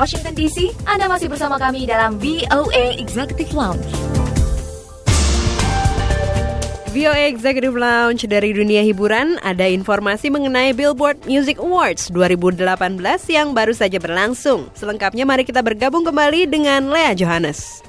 Washington DC, Anda masih bersama kami dalam VOA Executive Lounge. VOA Executive Lounge. Dari dunia hiburan, ada informasi mengenai Billboard Music Awards 2018 yang baru saja berlangsung. Selengkapnya mari kita bergabung kembali dengan Lea Johannes.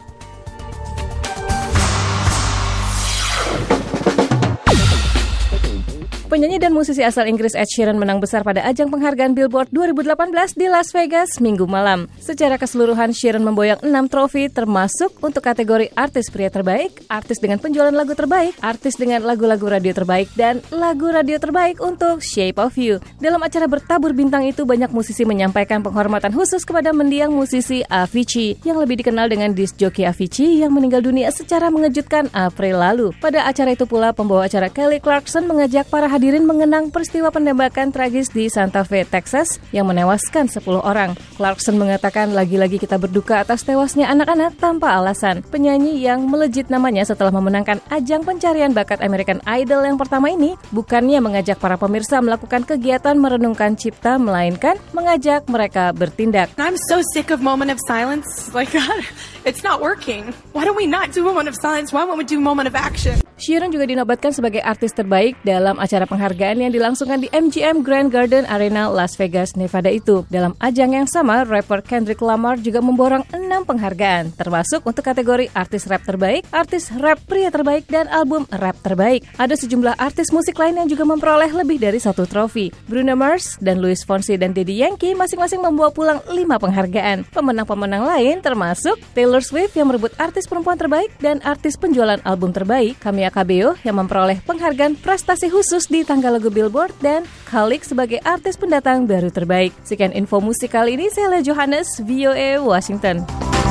Penyanyi dan musisi asal Inggris Ed Sheeran menang besar pada ajang penghargaan Billboard 2018 di Las Vegas Minggu malam. Secara keseluruhan, Sheeran memboyong 6 trofi termasuk untuk kategori artis pria terbaik, artis dengan penjualan lagu terbaik, artis dengan lagu-lagu radio terbaik, dan lagu radio terbaik untuk Shape of You. Dalam acara bertabur bintang itu, banyak musisi menyampaikan penghormatan khusus kepada mendiang musisi Avicii yang lebih dikenal dengan disc jockey Avicii yang meninggal dunia secara mengejutkan April lalu. Pada acara itu pula, pembawa acara Kelly Clarkson mengajak para hadirin mengenang peristiwa penembakan tragis di Santa Fe, Texas yang menewaskan 10 orang. Clarkson mengatakan, lagi-lagi kita berduka atas tewasnya anak-anak tanpa alasan. Penyanyi yang melejit namanya setelah memenangkan ajang pencarian bakat American Idol yang pertama ini bukannya mengajak para pemirsa melakukan kegiatan merenungkan cipta, melainkan mengajak mereka bertindak. I'm so sick of moment of silence. Like, God, it's not working. Why don't we not do moment of silence? Why won't we do moment of action? Sheeran juga dinobatkan sebagai artis terbaik dalam acara penghargaan yang dilangsungkan di MGM Grand Garden Arena, Las Vegas, Nevada itu. Dalam ajang yang sama, rapper Kendrick Lamar juga memborong 6 penghargaan, termasuk untuk kategori artis rap terbaik, artis rap pria terbaik, dan album rap terbaik. Ada sejumlah artis musik lain yang juga memperoleh lebih dari 1 trofi. Bruno Mars dan Luis Fonsi dan Daddy Yankee masing-masing membawa pulang 5 penghargaan. Pemenang-pemenang lain termasuk Taylor Swift yang merebut artis perempuan terbaik dan artis penjualan album terbaik, Camila Cabello yang memperoleh penghargaan prestasi khusus di tangga lagu Billboard, dan Khalid sebagai artis pendatang baru terbaik. Sekian info musik kali ini, saya Lea Johannes, VOA Washington.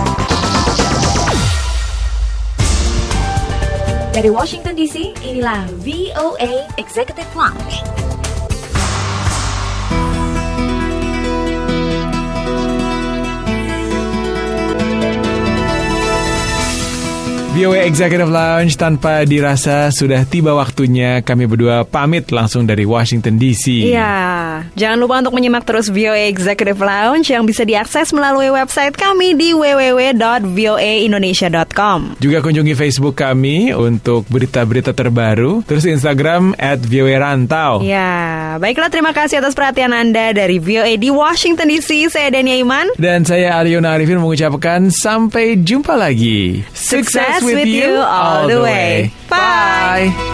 Dari Washington DC, inilah VOA Executive Lounge. VOA Executive Lounge, tanpa dirasa sudah tiba waktunya kami berdua pamit langsung dari Washington DC. Iya, jangan lupa untuk menyimak terus VOA Executive Lounge yang bisa diakses melalui website kami di www.voaindonesia.com. Juga kunjungi Facebook kami untuk berita-berita terbaru, terus Instagram @voarantau. Ya, baiklah, terima kasih atas perhatian Anda. Dari VOA di Washington DC, saya Dania Iman. Dan saya Aliona Arifin mengucapkan sampai jumpa lagi. Sukses with you all the way. Bye.